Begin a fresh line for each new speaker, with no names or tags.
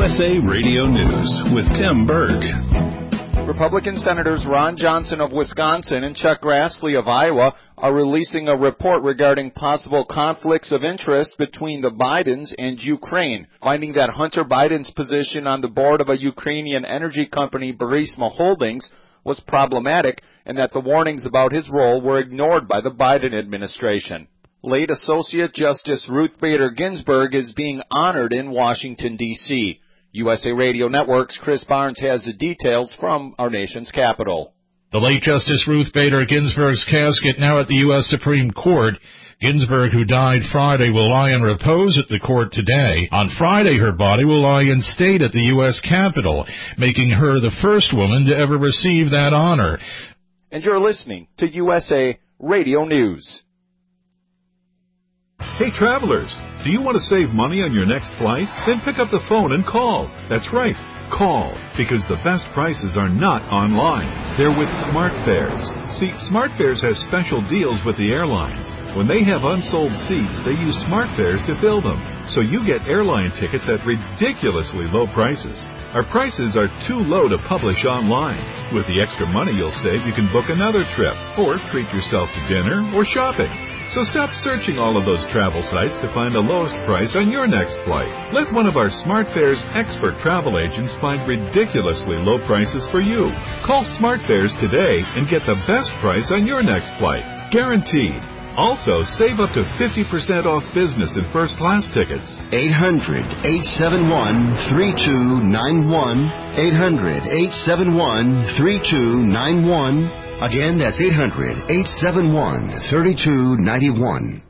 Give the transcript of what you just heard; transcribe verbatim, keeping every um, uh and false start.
S A Radio News with Tim Berg.
Republican Senators Ron Johnson of Wisconsin and Chuck Grassley of Iowa are releasing a report regarding possible conflicts of interest between the Bidens and Ukraine, finding that Hunter Biden's position on the board of a Ukrainian energy company, Burisma Holdings, was problematic and that the warnings about his role were ignored by the Biden administration. Late Associate Justice Ruth Bader Ginsburg is being honored in Washington, D C U S A Radio Network's Chris Barnes has the details from our nation's capital.
The late Justice Ruth Bader Ginsburg's casket now at the U S Supreme Court. Ginsburg, who died Friday, will lie in repose at the court today. On Friday, her body will lie in state at the U S Capitol, making her the first woman to ever receive that honor.
And you're listening to U S A Radio News.
Hey, travelers, do you want to save money on your next flight? Then pick up the phone and call. That's right, call, because the best prices are not online. They're with SmartFares. See, SmartFares has special deals with the airlines. When they have unsold seats, they use SmartFares to fill them. So you get airline tickets at ridiculously low prices. Our prices are too low to publish online. With the extra money you'll save, you can book another trip, or treat yourself to dinner or shopping. So stop searching all of those travel sites to find the lowest price on your next flight. Let one of our SmartFares expert travel agents find ridiculously low prices for you. Call SmartFares today and get the best price on your next flight. Guaranteed. Also, save up to fifty percent off business and first-class tickets.
eight hundred, eight seven one, three two nine one. eight hundred, eight seven one, three two nine one. Again, that's eight hundred, eight seven one, three two nine one.